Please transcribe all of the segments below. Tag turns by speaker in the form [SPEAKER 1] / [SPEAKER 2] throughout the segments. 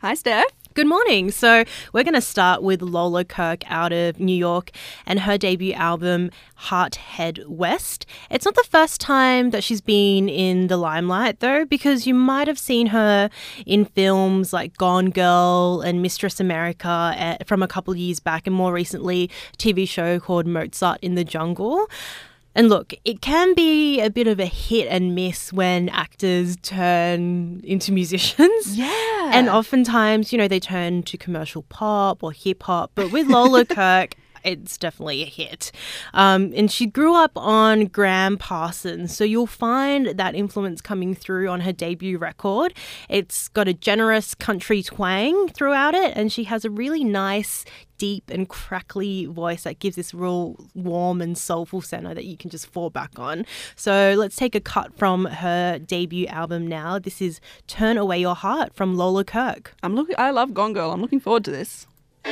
[SPEAKER 1] Hi, Steph.
[SPEAKER 2] Good morning. So we're going to start with Lola Kirke out of New York and her debut album, Heart Head West. It's not the first time that she's been in the limelight, though, because you might have seen her in films like Gone Girl and Mistress America from a couple of years back, and more recently, a TV show called Mozart in the Jungle. And look, it can be a bit of a hit and miss when actors turn into musicians.
[SPEAKER 1] Yeah.
[SPEAKER 2] And oftentimes, they turn to commercial pop or hip hop. But with Lola Kirke, it's definitely a hit. And she grew up on Graham Parsons, so you'll find that influence coming through on her debut record. It's got a generous country twang throughout it, and she has a really nice, deep and crackly voice that gives this real warm and soulful center that you can just fall back on. So let's take a cut from her debut album now. This is Turn Away Your Heart from Lola Kirke.
[SPEAKER 1] I love Gone Girl. I'm looking forward to this.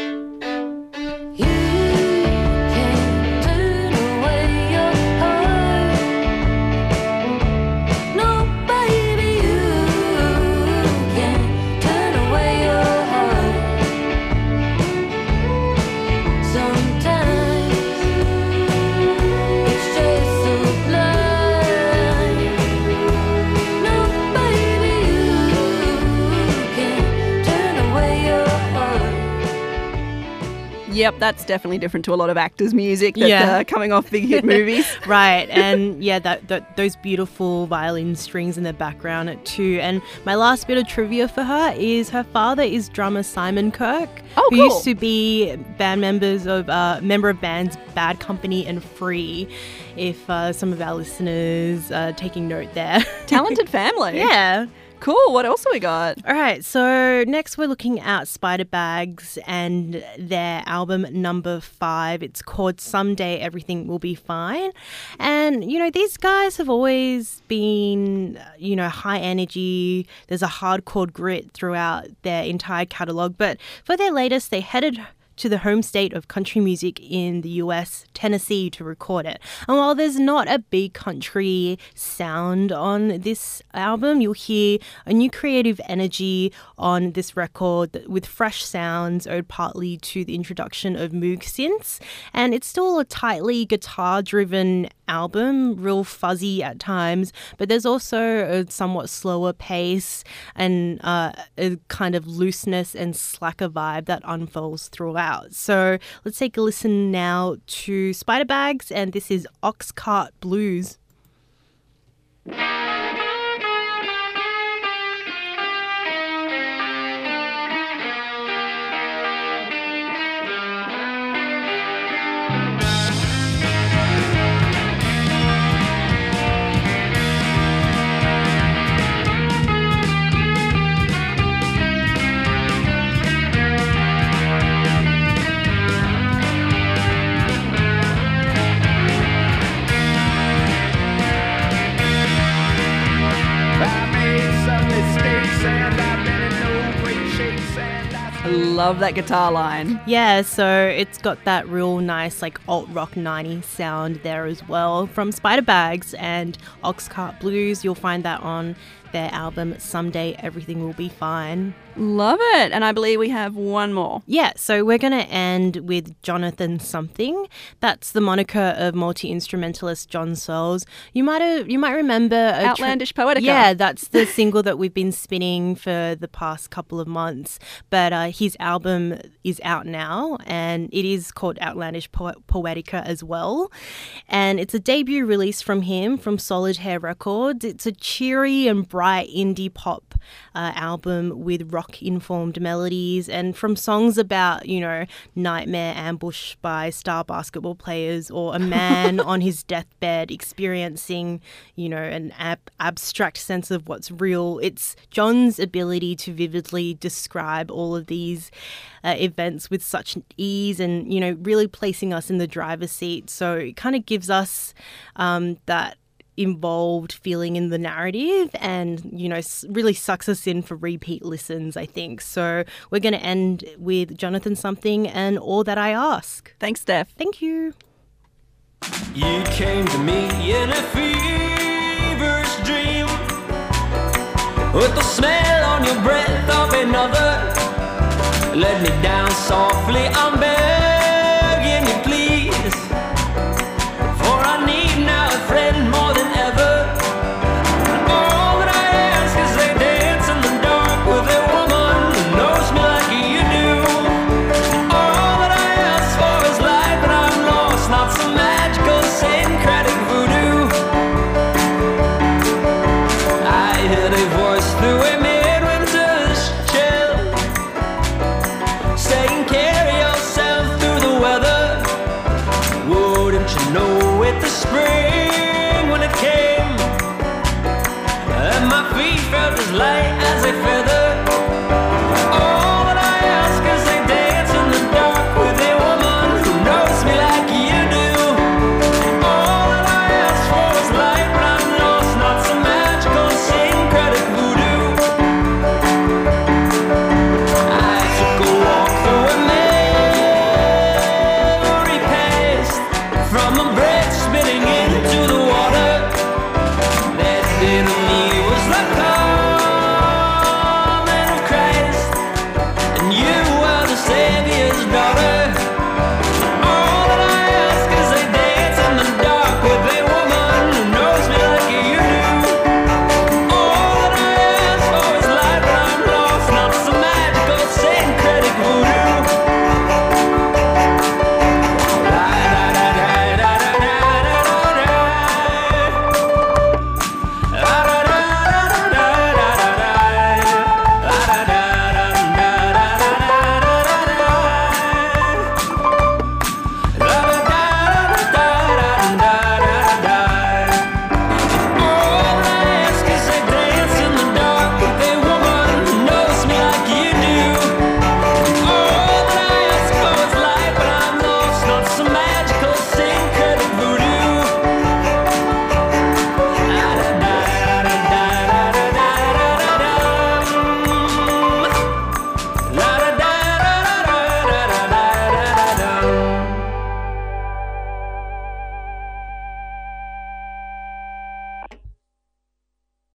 [SPEAKER 1] Yep, that's definitely different to a lot of actors' music that's coming off big hit movies.
[SPEAKER 2] Right, and those beautiful violin strings in the background too. And my last bit of trivia for her is her father is drummer Simon Kirke, who used to be member of bands Bad Company and Free, if some of our listeners are taking note there.
[SPEAKER 1] Talented family.
[SPEAKER 2] Yeah.
[SPEAKER 1] Cool. What else have we got?
[SPEAKER 2] All right. So next we're looking at Spiderbags and their album number 5. It's called Someday Everything Will Be Fine. And, these guys have always been, high energy. There's a hardcore grit throughout their entire catalogue. But for their latest, they headed to the home state of country music in the US, Tennessee, to record it. And while there's not a big country sound on this album, you'll hear a new creative energy on this record with fresh sounds owed partly to the introduction of Moog synths. And it's still a tightly guitar-driven album, real fuzzy at times, but there's also a somewhat slower pace and a kind of looseness and slacker vibe that unfolds throughout. So let's take a listen now to Spiderbags, and this is Oxcart Blues.
[SPEAKER 1] Love that guitar line.
[SPEAKER 2] Yeah, so it's got that real nice alt rock 90s sound there as well from Spiderbags and Oxcart Blues. You'll find that on their album Someday Everything Will Be Fine.
[SPEAKER 1] Love it. And I believe we have one more.
[SPEAKER 2] Yeah, so we're going to end with Jonathan Something. That's the moniker of multi-instrumentalist John Searles. You might remember
[SPEAKER 1] Outlandish Poetica.
[SPEAKER 2] Yeah, that's the single that we've been spinning for the past couple of months. But his album is out now, and it is called Outlandish Poetica as well. And it's a debut release from him from Solitaire Records. It's a cheery and bright indie pop album with rock-informed melodies, and from songs about, nightmare ambush by star basketball players, or a man on his deathbed experiencing, an abstract sense of what's real. It's John's ability to vividly describe all of these events with such ease and, really placing us in the driver's seat. So it kind of gives us that involved feeling in the narrative and, really sucks us in for repeat listens, I think. So we're going to end with Jonathan Something and All That I Ask.
[SPEAKER 1] Thanks, Steph.
[SPEAKER 2] Thank you.
[SPEAKER 3] You came to me in a feverish dream, with the smell on your breath of another let me down softly. I'm